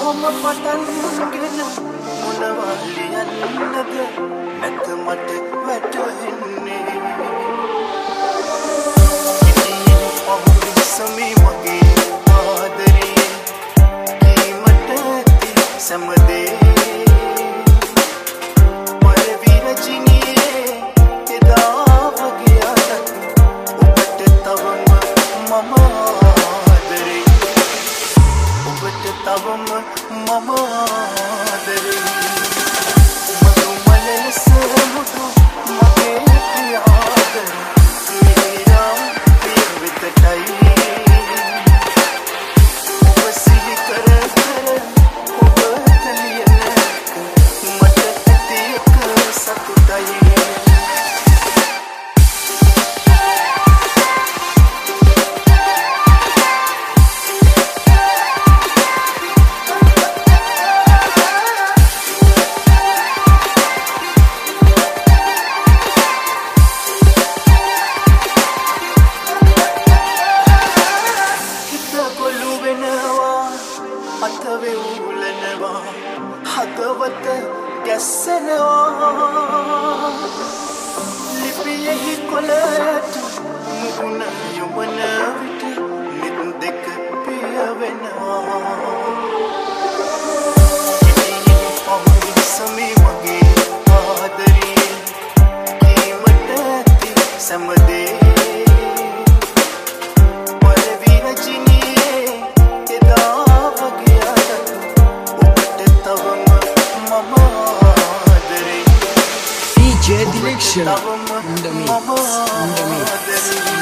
කොහොම පටන්ගෙන මොනවා ලියන්නද නැත මට වැටහෙන්නේ සමී මගේ ආදරේ කීමට ඇති සමදේ පරවිරජිනියේ එදා වගේ අදත් ඔබට තවම මම ආදරේ ඔබට තවම මම ආදරේ මතු මලලස මුතු මගේ ප්‍රියාදරේ ක්‍රීඩා ප්‍රිය වෙතටයි අතවේ උලනවා හදවත ගැස්සෙනවා ලිපියෙහි කොළට මුහුණ යොමන විට නිත් දෙක පිය වෙනවා සමී මගේ ආදරේ කීමට ඇති සමදේ DJ Direction in the mix.